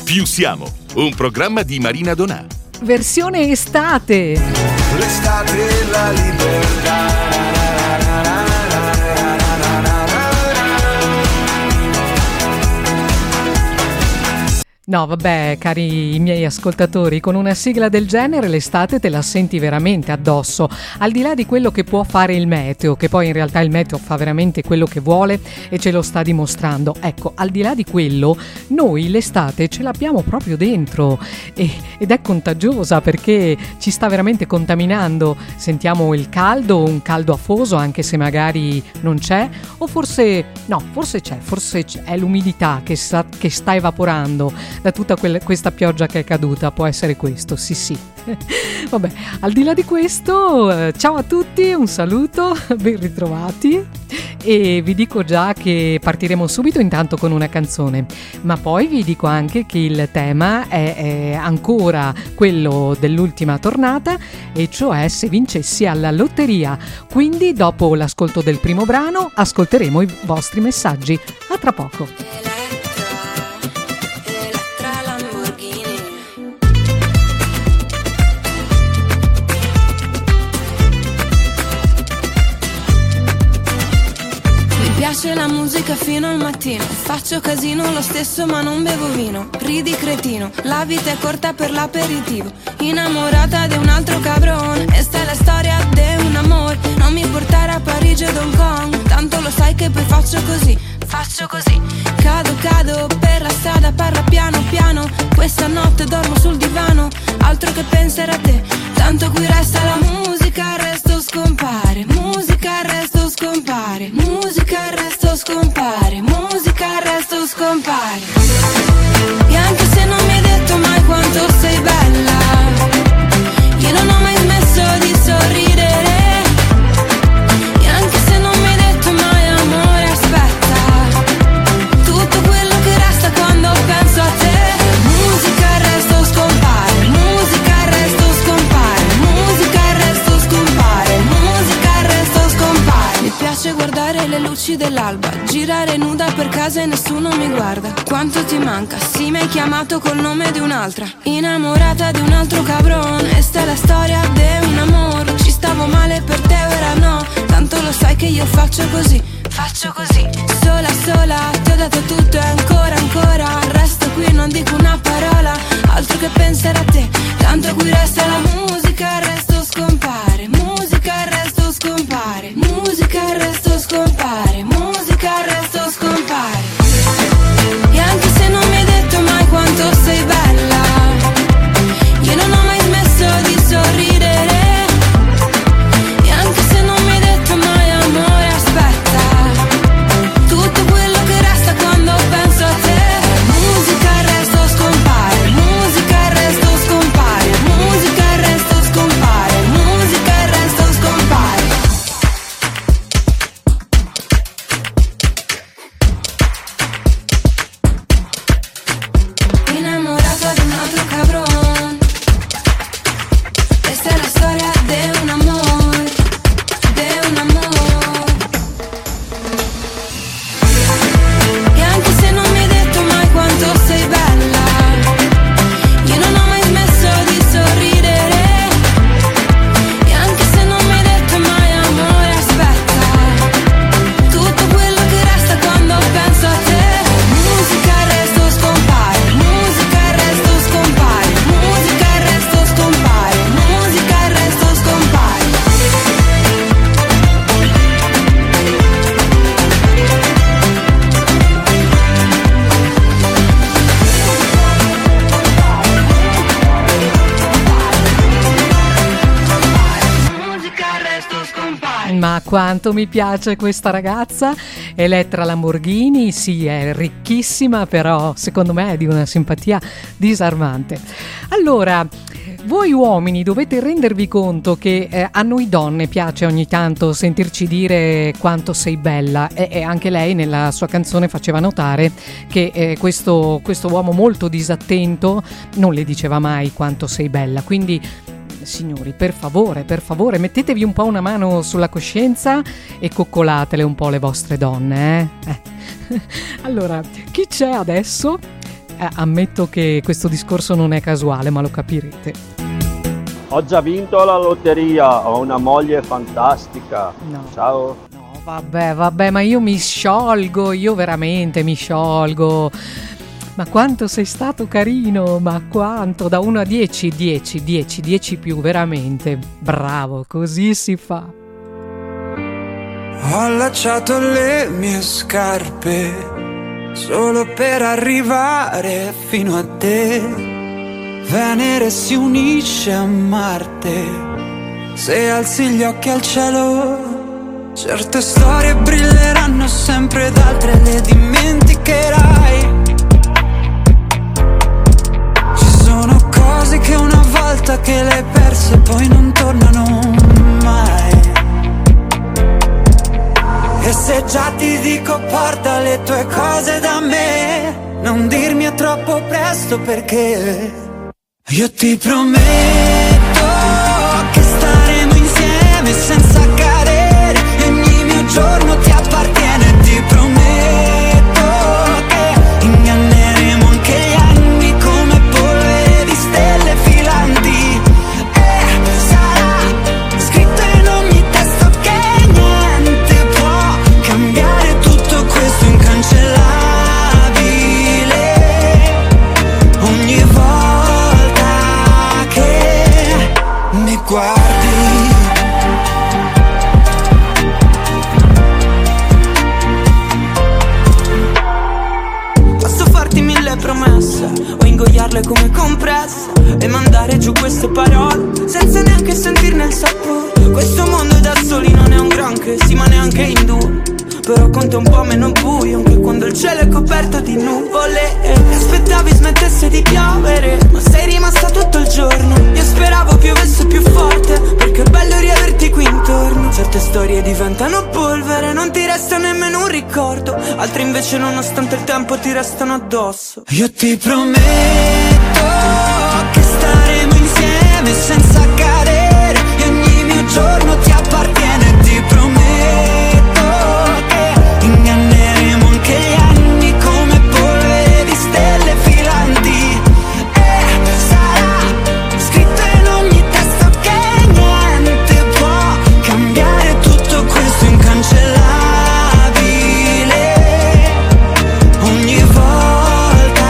Più siamo, un programma di Marina Donà. Versione estate. L'estate e la libertà. No, vabbè, cari miei ascoltatori, con una sigla del genere l'estate te la senti veramente addosso, al di là di quello che può fare il meteo, che poi in realtà il meteo fa veramente quello che vuole e ce lo sta dimostrando. Ecco, al di là di quello, noi l'estate ce l'abbiamo proprio dentro ed è contagiosa perché ci sta veramente contaminando. Sentiamo il caldo, un caldo afoso, anche se magari non c'è, o forse c'è, è l'umidità che sta evaporando da tutta questa pioggia che è caduta. Può essere questo, sì. Vabbè, al di là di questo, ciao a tutti, un saluto, ben ritrovati, e vi dico già che partiremo subito intanto con una canzone, ma poi vi dico anche che il tema è ancora quello dell'ultima tornata, e cioè se vincessi alla lotteria. Quindi dopo l'ascolto del primo brano ascolteremo i vostri messaggi. A tra poco. Piace la musica fino al mattino, faccio casino lo stesso ma non bevo vino. Ridi cretino, la vita è corta per l'aperitivo. Innamorata di un altro cabron, esta è la storia di un amore. Non mi portare a Parigi ed Hong Kong, tanto lo sai che poi faccio così. Cado per la strada, parla piano piano. Questa notte dormo sul divano, altro che pensare a te. Tanto qui resta la musica, il resto scompare. Musica, il resto scompare. Musica, il resto scompare. Musica, il resto scompare. E anche se non mi hai detto mai quanto sei bella, io non ho mai smesso di sorridere. E anche se non mi hai detto mai amore, aspetta, tutto quello che resta quando penso a te. Musica, il resto scompare. Musica, il resto scompare. Musica, il resto scompare. Musica, il resto scompare. Mi piace guardare le luci dell'alba, girare nuda per casa e nessuno mi guarda. Quanto ti manca? Sì, mi hai chiamato col nome di un'altra. Innamorata di un altro cabron, esta è la storia di un amore. Ci stavo male per te, ora no, tanto lo sai che io faccio così. Sola, ti ho dato tutto e ancora resto qui, non dico una parola, altro che pensare a te. Tanto qui resta la musica, il resto scompare. Musica, il resto scompare. Musica, il resto scompare. Musica, il resto scompare. E anche se non mi hai detto mai quanto sei bella, io non ho mai smesso di sorridere. E anche se non mi hai detto mai amore, aspetta, tutto quello che resta quando penso a te. Musica, il resto scompare. Musica, il resto scompare. Musica, il resto scompare. Musica, il resto scompare. Innamorata di un altro cabron, questa è la storia di un amore, di un amore. E anche se non mi hai detto mai quanto sei bella, io non ho mai smesso di sorridere. E anche se non mi hai detto mai amore, aspetta, tutto quello che resta quando penso a te. Musica, il resto scompare. Musica, il resto scompare. Musica, il resto scompare. Musica, il resto scompare. Musica, il resto scompare. Ma quanto mi piace questa ragazza, Elettra Lamborghini. Sì, è ricchissima, però secondo me è di una simpatia disarmante. Allora, voi uomini dovete rendervi conto che a noi donne piace ogni tanto sentirci dire quanto sei bella, e anche lei nella sua canzone faceva notare che questo uomo molto disattento non le diceva mai quanto sei bella. Quindi signori, per favore, mettetevi un po' una mano sulla coscienza e coccolatele un po' le vostre donne, Allora, chi c'è adesso? ammetto che questo discorso non è casuale, ma lo capirete. Ho già vinto la lotteria, ho una moglie fantastica. No. Ciao. No, vabbè, ma io mi sciolgo, io veramente mi sciolgo. Ma quanto sei stato carino, ma quanto, da 1 a 10, 10 più, veramente, bravo, così si fa. Ho allacciato le mie scarpe solo per arrivare fino a te. Venere si unisce a Marte se alzi gli occhi al cielo. Certe storie brilleranno sempre ed altre le dimenticherai. Sono cose che una volta che le hai perse poi non tornano mai. E se già ti dico porta le tue cose da me, non dirmi è troppo presto perché io ti prometto che staremo insieme senza cadere e ogni mio giorno ti appartiene. Ti prometto che inganneremo anche gli anni come polvere di stelle filanti. E sarà scritto in ogni testo che niente può cambiare tutto questo incancellabile. Ogni volta che mi guardi posso farti 1000 promesse o ingoiarle come compresse e mandare giù queste parole senza neanche sentirne il sapore. Questo mondo da soli non è un granché, sì ma neanche in due, però conta un po' meno buio anche quando il cielo è coperto di nuvole. E aspettavi smettesse di piovere, ma sei rimasta tutto il giorno. Io speravo piovesse più forte, perché è bello riaverti qui intorno. Certe storie diventano polvere, non ti resta nemmeno un ricordo. Altre invece nonostante il tempo ti restano addosso. Io ti prometto che staremo insieme senza cadere e ogni mio giorno ti appartiene. Ti prometto che inganneremo anche gli anni come polvere di stelle filanti. E sarà scritto in ogni testo che niente può cambiare tutto questo incancellabile. Ogni volta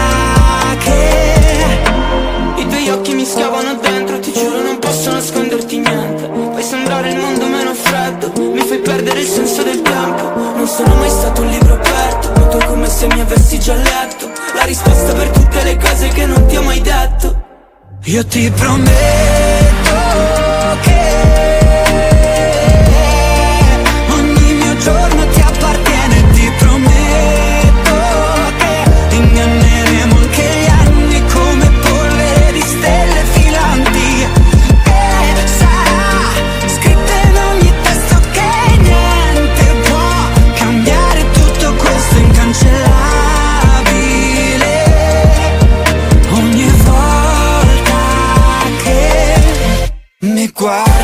che i tuoi occhi mi schiavano dentro, ti giuro non posso nasconderti niente. Fai sembrare il mondo meno freddo, mi fai perdere il senso del tempo. Non sono mai stato un libro aperto, noto come se mi avessi già letto la risposta per tutte le cose che non ti ho mai detto. Io ti prometto che ogni mio giorno ti appartiene. Ti prometto che inganneremo anche gli anni come polvere di stelle filanti. E sarà scritto in ogni testo che niente può cambiare tutto questo incancellabile. Ogni volta che mi guardi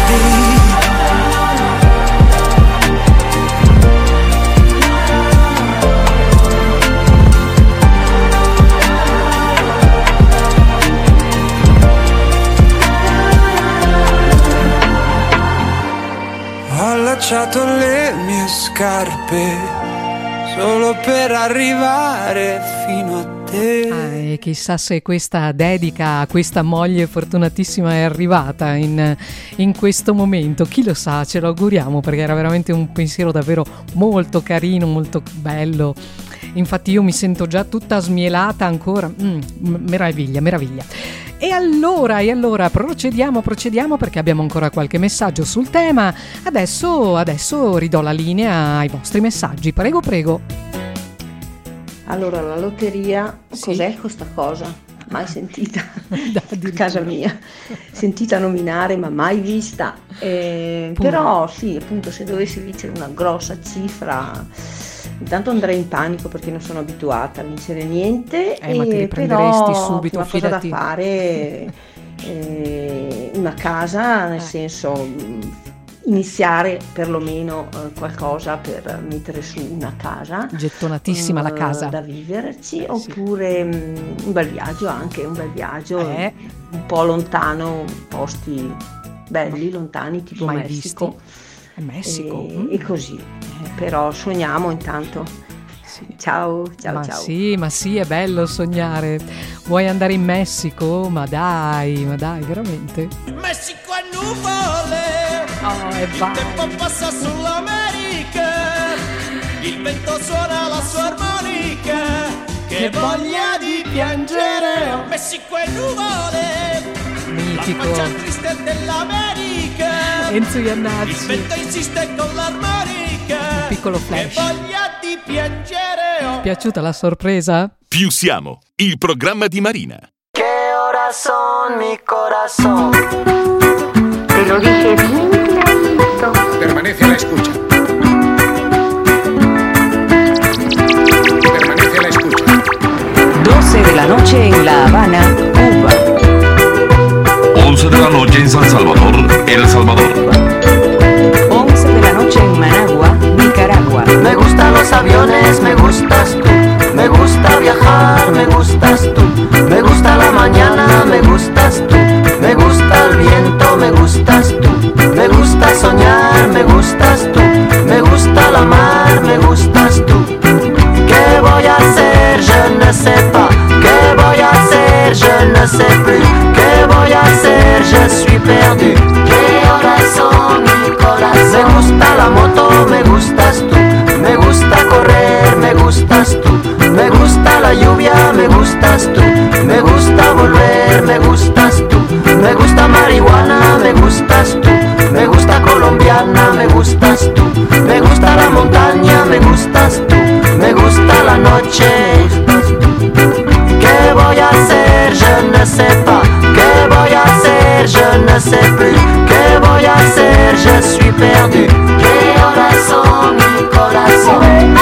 ho allacciato le mie scarpe solo per arrivare fino a te. E chissà se questa dedica a questa moglie fortunatissima è arrivata in questo momento, chi lo sa, ce lo auguriamo perché era veramente un pensiero davvero molto carino, molto bello. Infatti io mi sento già tutta smielata ancora, meraviglia. E allora procediamo perché abbiamo ancora qualche messaggio sul tema. Adesso ridò la linea ai vostri messaggi, prego. Allora, la lotteria, Sì. cos'è questa cosa? Mai sentita a Addirittura. casa mia, sentita nominare ma mai vista. Però sì, appunto, se dovessi vincere una grossa cifra, intanto andrei in panico perché non sono abituata a vincere niente. Ma ti riprenderesti però subito, una cosa da fidati. fare, una casa, nel senso iniziare perlomeno qualcosa per mettere su una casa. Gettonatissima la casa. Da viverci, oppure un bel viaggio, anche un bel viaggio un po' lontano, posti belli, lontani, tipo Messico. Messico. E così. Però sogniamo intanto. Ciao. Ma sì, è bello sognare. Vuoi andare in Messico? Ma dai, veramente? Il Messico è nuvole, il tempo passa sull'America, il vento suona la sua armonica, che voglia di piangere. Il Messico è nuvole, mitico. La faccia triste dell'America, Enzo Iannacci. Il vento insiste con l'armonica, un piccolo flash. Che voglia di piangere. Piaciuta la sorpresa? Più siamo, il programma di Marina. Che ora son mi corazón. Te lo dije bien clarito. Permanece a la escucha. Permanece a la escucha. 12 de la noche en La Habana, Cuba. 11 de la noche en San Salvador, El Salvador. 11 de la noche en Managua, Nicaragua. Me gustan los aviones, me gustas tú. Me gusta viajar, me gustas tú. Me gusta la mañana, me gustas tú. Me gusta el viento, me gustas tú. Me gusta soñar, me gustas tú. Me gusta la mar, me gustas tú. ¿Qué voy a hacer? Je ne sais pas. ¿Qué voy a hacer? Je ne sais plus. ¿Qué voy a hacer? Je suis perdu. ¿Qué horas son mi corazón? Me gusta la moto, me gustas tú. Me gusta correr, me gustas tú. Me gusta la lluvia, me gustas tú. Me gusta volver, me gustas tú. Me gusta marihuana, me gustas tú. Me gusta colombiana, me gustas tú. Me gusta la montaña, me gustas tú. Me gusta la noche, ¿qué voy a hacer? Je ne sais pas. ¿Qué voy a hacer? Je ne sais plus. ¿Qué voy a hacer? Je suis perdu. ¿Qué horas son mi corazón?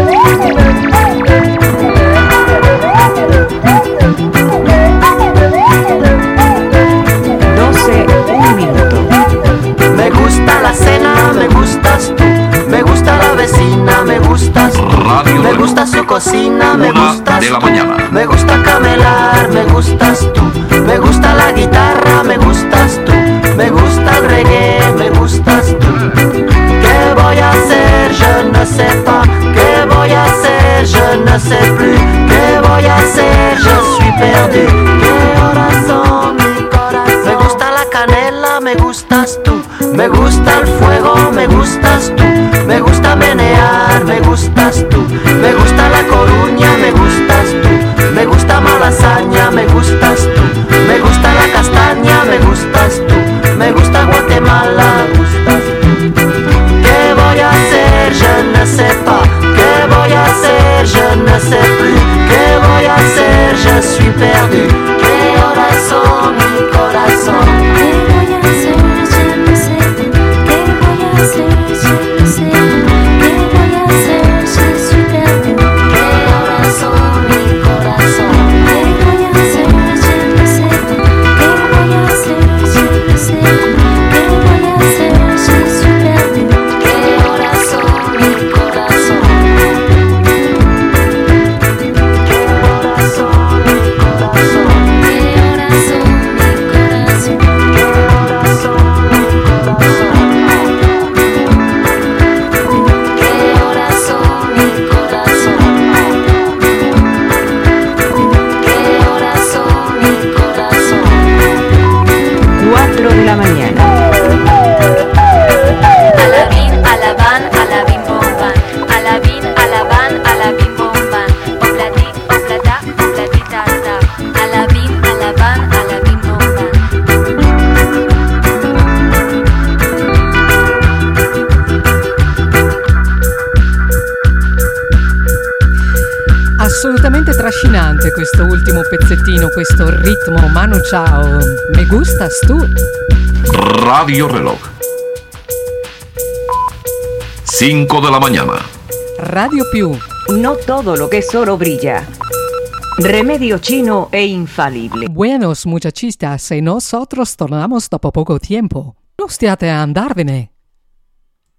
12, 1 minuto. Me gusta la cena, me gustas tú. Me gusta la vecina, me gustas tú. Radio Me gusta su cocina, me 1 gustas de la tú. mañana. Me gusta camelar, me gustas tú. Me gusta la guitarra, me gustas tú. Me gusta el reggae, me gustas tú. ¿Qué voy a hacer? Je ne sais pas. ¿Qué voy a hacer? Je ne sais plus. ¿Qué voy a hacer? Je suis perdu. ¿Qué horas son mi corazón? Me gusta la canela, me gustas tú. Me gusta el fuego, me gustas tú. Me gusta menear, me gustas tú. Me gusta La Coruña, me gustas tú. Me gusta Malasaña, me gustas tú. Me gusta la castaña, me gustas tú. Me gusta Guatemala, me gustas tú. ¿Qué voy a hacer? Je ne sais pas. ¿Qué voy a hacer? Je ne sais plus. ¿Qué voy a hacer? Je suis perdu. ¿Qué horas son mi corazón? ¿Qué voy a hacer? Je ne sais plus. ¿Qué voy a hacer? Je ne sais plus. ¿Qué voy a hacer? Je suis perdu. ¿Qué horas son mi corazón? ¿Qué voy a hacer? Je ne sais plus. ¿Qué voy a hacer? Je ne sais plus. ¿Qué voy a hacer? Je suis perdu. ¿Qué horas son mi corazón? ¿Qué horas son mi corazón? ¿Qué horas son mi corazón? ¿Qué horas son mi corazón? ¿Qué horas son mi corazón? ¿Qué horas son mi corazón? 4 de la mañana. Alabín, alabán, alabín, bomban. Alabín, alabán, alabín, bomban. Obladi, oblada, obladita, da. Alabín, alabán, alabín, bomban. Assolutamente trascinante questo ultimo pezzettino, questo ritmo. Manu Chao, me gustas tú. Radio Reloj. 5 de la mañana. Radio Più. No todo lo que es oro brilla. Remedio chino e infalible. Buenos muchachistas, e nosotros tornamos dopo poco tiempo. No stiate a andarvene.